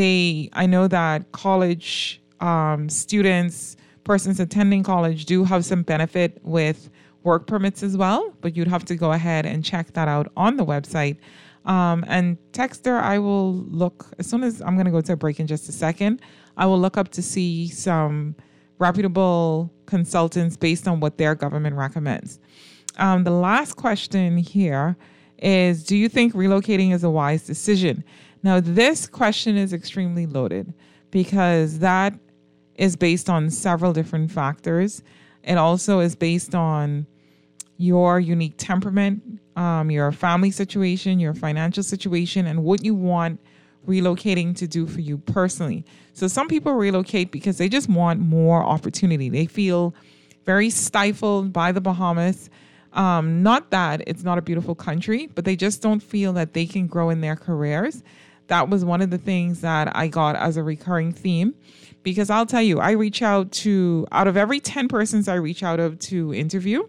I know that college students, persons attending college do have some benefit with work permits as well, but you'd have to go ahead and check that out on the website. And Texter, I will look, as soon as I'm going to go to a break in just a second, I will look up to see some reputable consultants based on what their government recommends. The last question here is, do you think relocating is a wise decision? Now, this question is extremely loaded because that is based on several different factors. It also is based on your unique temperament, your family situation, your financial situation, and what you want relocating to do for you personally. So some people relocate because they just want more opportunity. They feel very stifled by the Bahamas. Not that it's not a beautiful country, but they just don't feel that they can grow in their careers. That was one of the things that I got as a recurring theme, because I'll tell you, I reach out of every 10 persons I reach out to interview,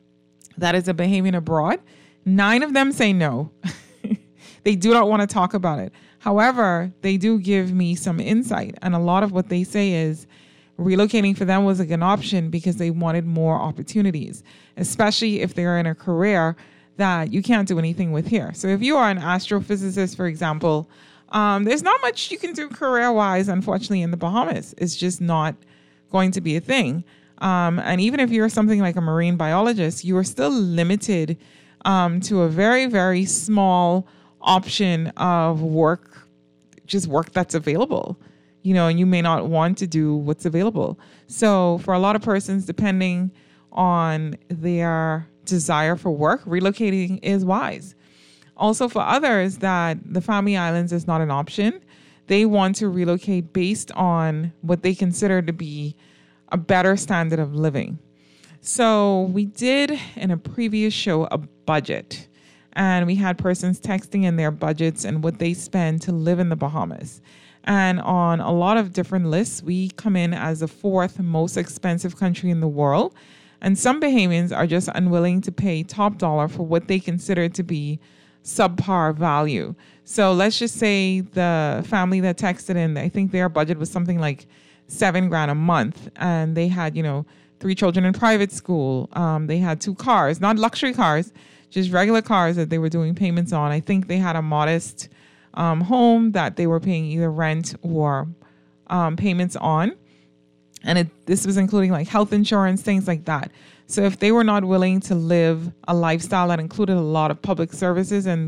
that is a Bahamian abroad, 9 of them say no. They do not want to talk about it. However, they do give me some insight. And a lot of what they say is relocating for them was a good option because they wanted more opportunities, especially if they're in a career that you can't do anything with here. So if you are an astrophysicist, for example, there's not much you can do career-wise, unfortunately, in the Bahamas. It's just not going to be a thing. And even if you're something like a marine biologist, you are still limited to a very, very small option of work that's available, and you may not want to do what's available. So for a lot of persons, depending on their desire for work, relocating is wise. Also for others that the Family Islands is not an option, they want to relocate based on what they consider to be a better standard of living. So we did in a previous show a budget, and we had persons texting in their budgets and what they spend to live in the Bahamas. And on a lot of different lists, we come in as the 4th most expensive country in the world. And some Bahamians are just unwilling to pay top dollar for what they consider to be subpar value. So let's just say the family that texted in, I think their budget was something like $7,000 a month. And they had, 3 children in private school. They had 2 cars, not luxury cars, just regular cars that they were doing payments on. I think they had a modest home that they were paying either rent or payments on. And this was including like health insurance, things like that. So if they were not willing to live a lifestyle that included a lot of public services and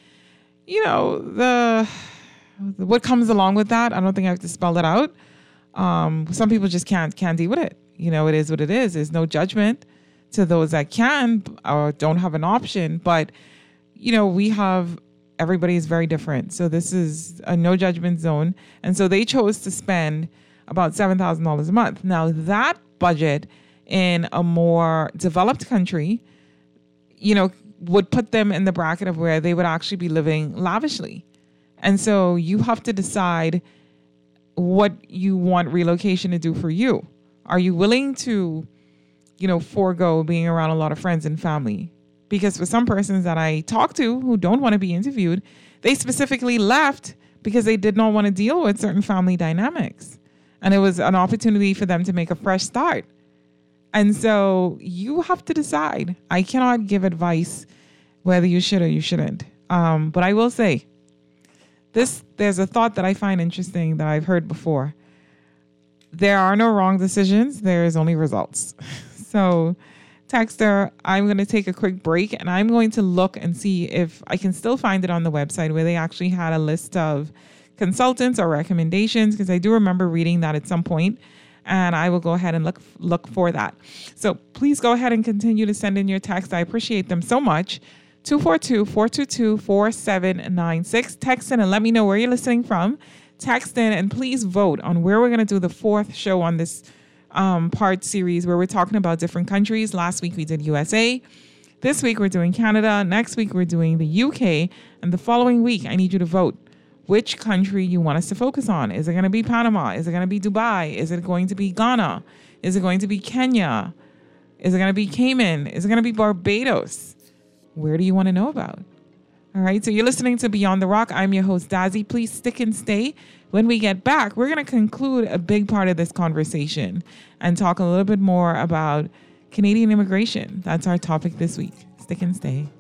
what comes along with that, I don't think I have to spell it out. Some people just can't deal with it. It is what it is. There's no judgment to those that can or don't have an option. But, everybody is very different. So this is a no judgment zone. And so they chose to spend about $7,000 a month. Now that budget in a more developed country, would put them in the bracket of where they would actually be living lavishly. And so you have to decide what you want relocation to do for you. Are you willing to, forego being around a lot of friends and family? Because for some persons that I talk to who don't want to be interviewed, they specifically left because they did not want to deal with certain family dynamics. And it was an opportunity for them to make a fresh start. And so you have to decide. I cannot give advice whether you should or you shouldn't. But I will say, there's a thought that I find interesting that I've heard before. There are no wrong decisions. There is only results. So, Texter, I'm going to take a quick break and I'm going to look and see if I can still find it on the website where they actually had a list of consultants or recommendations, because I do remember reading that at some point, and I will go ahead and look for that. So please go ahead and continue to send in your text. I appreciate them so much. 242-422-4796. Text in and let me know where you're listening from. Text in and please vote on where we're going to do the 4th show on this part series where we're talking about different countries. Last week we did USA. This week we're doing Canada. Next week we're doing the UK. And the following week, I need you to vote which country you want us to focus on. Is it going to be Panama? Is it going to be Dubai? Is it going to be Ghana? Is it going to be Kenya? Is it going to be Cayman? Is it going to be Barbados? Where do you want to know about? All right, so you're listening to Beyond the Rock. I'm your host, Dazzy. Please stick and stay. When we get back, we're going to conclude a big part of this conversation and talk a little bit more about Canadian immigration. That's our topic this week. Stick and stay.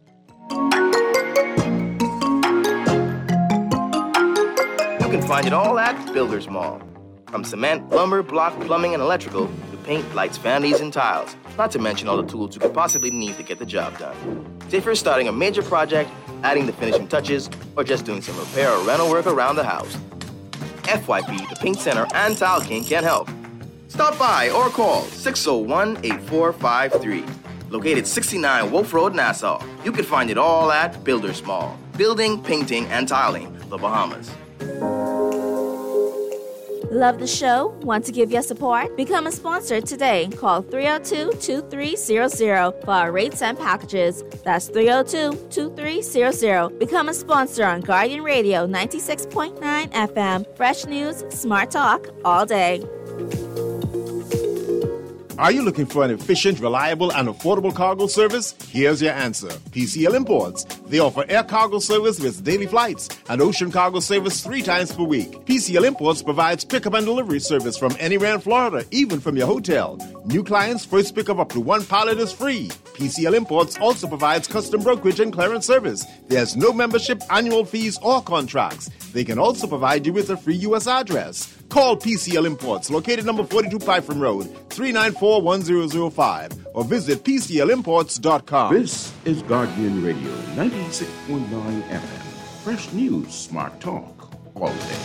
You can find it all at Builders Mall. From cement, lumber, block, plumbing, and electrical to paint, lights, vanities, and tiles. Not to mention all the tools you could possibly need to get the job done. Say if you're starting a major project, adding the finishing touches, or just doing some repair or rental work around the house. FYP, the Paint Center, and Tile King can help. Stop by or call 601-8453. Located 69 Wolf Road, Nassau. You can find it all at Builders Mall. Building, painting, and tiling, the Bahamas. Love the show? Want to give your support? Become a sponsor today. Call 302-2300 for our rates and packages. That's 302-2300. Become a sponsor on Guardian Radio 96.9 FM. Fresh news, smart talk, all day. Are you looking for an efficient, reliable, and affordable cargo service? Here's your answer. PCL Imports. They offer air cargo service with daily flights and ocean cargo service 3 times per week. PCL Imports provides pickup and delivery service from anywhere in Florida, even from your hotel. New clients, first pickup up to 1 pallet is free. PCL Imports also provides custom brokerage and clearance service. There's no membership, annual fees, or contracts. They can also provide you with a free U.S. address. Call PCL Imports, located number 42 Python Road, 394-1005, or visit PCLimports.com. This is Guardian Radio 96.9 FM. Fresh news, smart talk, all day.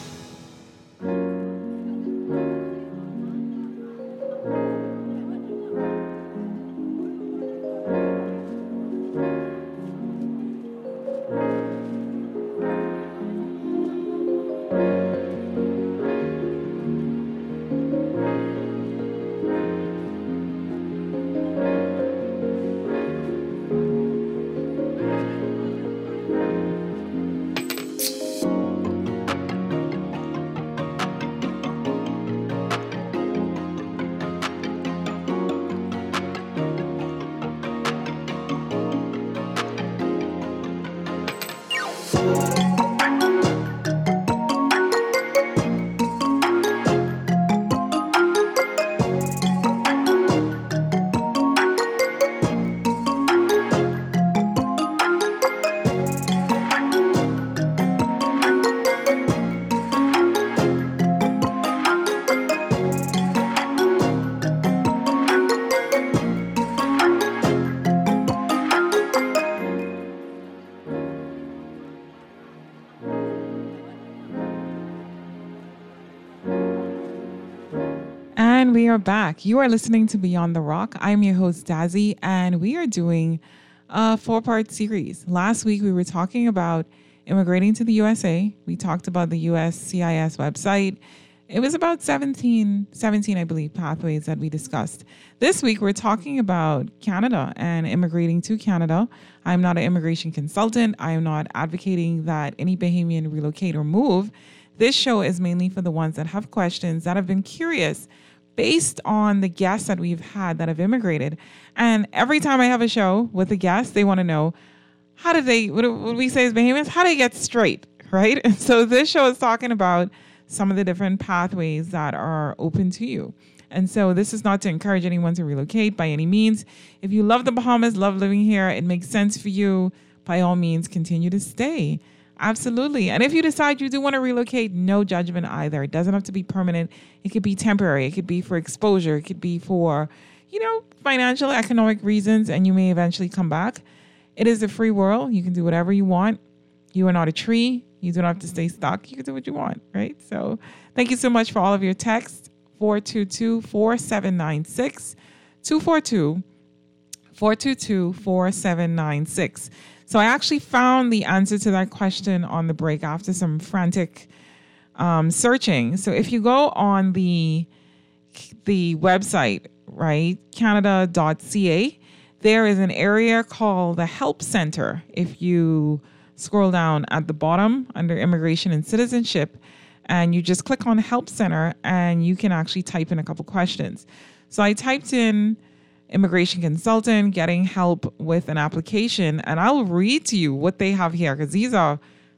We are back. You are listening to Beyond the Rock. I'm your host, Dazzy, and we are doing a 4-part series. Last week, we were talking about immigrating to the USA. We talked about the USCIS website. It was about 17, I believe, pathways that we discussed. This week, we're talking about Canada and immigrating to Canada. I'm not an immigration consultant. I am not advocating that any Bahamian relocate or move. This show is mainly for the ones that have questions, that have been curious, based on the guests that we've had that have immigrated. And every time I have a show with a guest, they want to know, how did they, what we say as Bahamians, how do they get straight, right? And so this show is talking about some of the different pathways that are open to you. And so this is not to encourage anyone to relocate by any means. If you love the Bahamas, love living here, it makes sense for you, by all means, continue to stay. Absolutely. And if you decide you do want to relocate, no judgment either. It doesn't have to be permanent. It could be temporary. It could be for exposure. It could be for, financial, economic reasons, and you may eventually come back. It is a free world. You can do whatever you want. You are not a tree. You don't have to stay stuck. You can do what you want, right? So thank you so much for all of your texts. 422-4796. 242-422-4796. So I actually found the answer to that question on the break after some frantic searching. So if you go on the website, right, canada.ca, there is an area called the Help Center. If you scroll down at the bottom under Immigration and Citizenship, and you just click on Help Center, and you can actually type in a couple questions. So I typed in immigration consultant, getting help with an application, and I'll read to you what they have here, because these are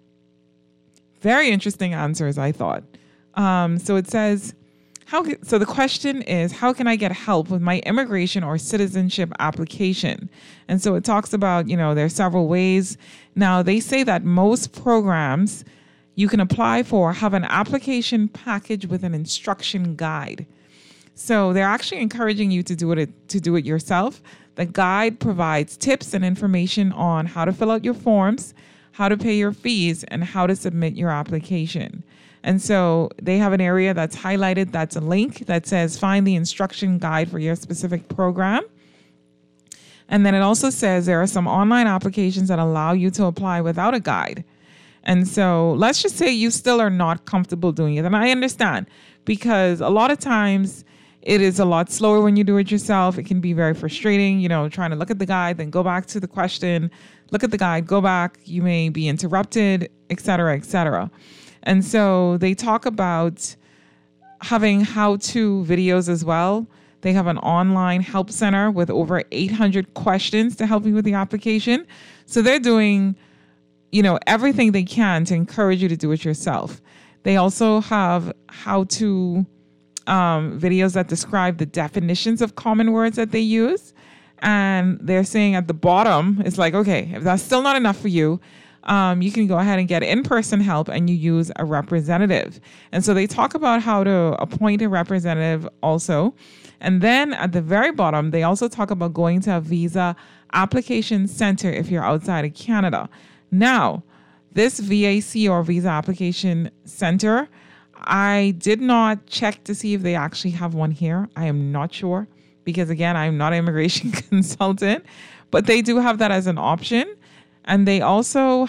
very interesting answers, I thought. So it says, so the question is, how can I get help with my immigration or citizenship application? And so it talks about, there are several ways. Now, they say that most programs you can apply for have an application package with an instruction guide. So they're actually encouraging you to do it yourself. The guide provides tips and information on how to fill out your forms, how to pay your fees, and how to submit your application. And so they have an area that's highlighted. That's a link that says find the instruction guide for your specific program. And then it also says there are some online applications that allow you to apply without a guide. And so let's just say you still are not comfortable doing it. And I understand, because a lot of times it is a lot slower when you do it yourself. It can be very frustrating, trying to look at the guide, then go back to the question, look at the guide, go back. You may be interrupted, et cetera, et cetera. And so they talk about having how-to videos as well. They have an online help center with over 800 questions to help you with the application. So they're doing, everything they can to encourage you to do it yourself. They also have how-to videos that describe the definitions of common words that they use. And they're saying at the bottom, it's like, okay, if that's still not enough for you, you can go ahead and get in-person help, and you use a representative. And so they talk about how to appoint a representative also. And then at the very bottom, they also talk about going to a visa application center if you're outside of Canada. Now, this VAC or visa application center, I did not check to see if they actually have one here. I am not sure, because again, I'm not an immigration consultant, but they do have that as an option. And they also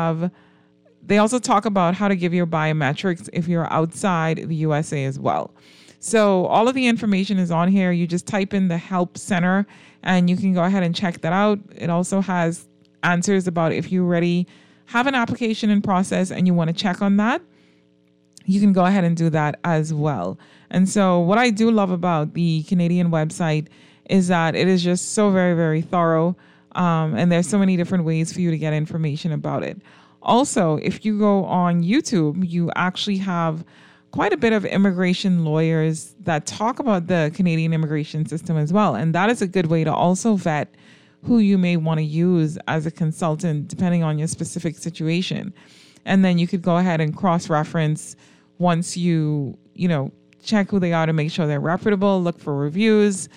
talk about how to give your biometrics if you're outside the USA as well. So all of the information is on here. You just type in the Help Center and you can go ahead and check that out. It also has answers about if you already have an application in process and you want to check on that, you can go ahead and do that as well. And so what I do love about the Canadian website is that it is just so very, very thorough. And there's so many different ways for you to get information about it. Also, if you go on YouTube, you actually have quite a bit of immigration lawyers that talk about the Canadian immigration system as well. And that is a good way to also vet who you may want to use as a consultant, depending on your specific situation. And then you could go ahead and cross-reference once you check who they are to make sure they're reputable, look for reviews,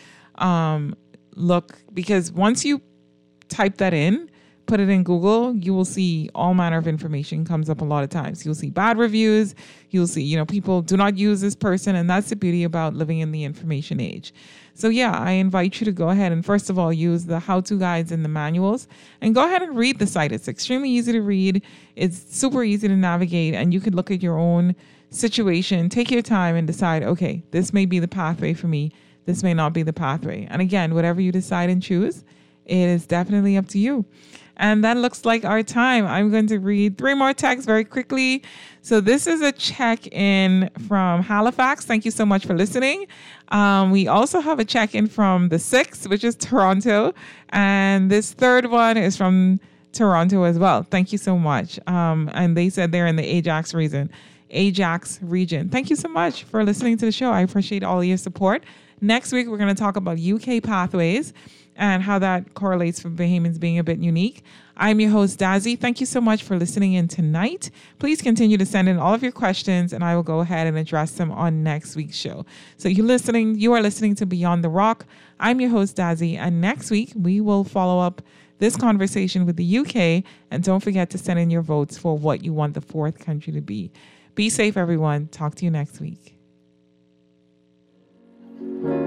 because once you type that in, put it in Google, you will see all manner of information comes up a lot of times. You'll see bad reviews. You'll see, people do not use this person. And that's the beauty about living in the information age. So yeah, I invite you to go ahead and first of all, use the how-to guides and the manuals and go ahead and read the site. It's extremely easy to read. It's super easy to navigate, and you can look at your own situation, take your time and decide, okay, this may be the pathway for me. This may not be the pathway. And again, whatever you decide and choose, it is definitely up to you. And that looks like our time. I'm going to read 3 more texts very quickly. So this is a check-in from Halifax. Thank you so much for listening. We also have a check-in from the 6th, which is Toronto. And this third one is from Toronto as well. Thank you so much. And they said they're in the Ajax region. Thank you so much for listening to the show. I appreciate all your support. Next week, we're going to talk about UK pathways and how that correlates for Bahamians being a bit unique. I'm your host, Dazzy. Thank you so much for listening in tonight. Please continue to send in all of your questions, and I will go ahead and address them on next week's show. So you are listening to Beyond the Rock. I'm your host, Dazzy, and next week we will follow up this conversation with the UK, and don't forget to send in your votes for what you want the 4th country to be. Be safe, everyone. Talk to you next week.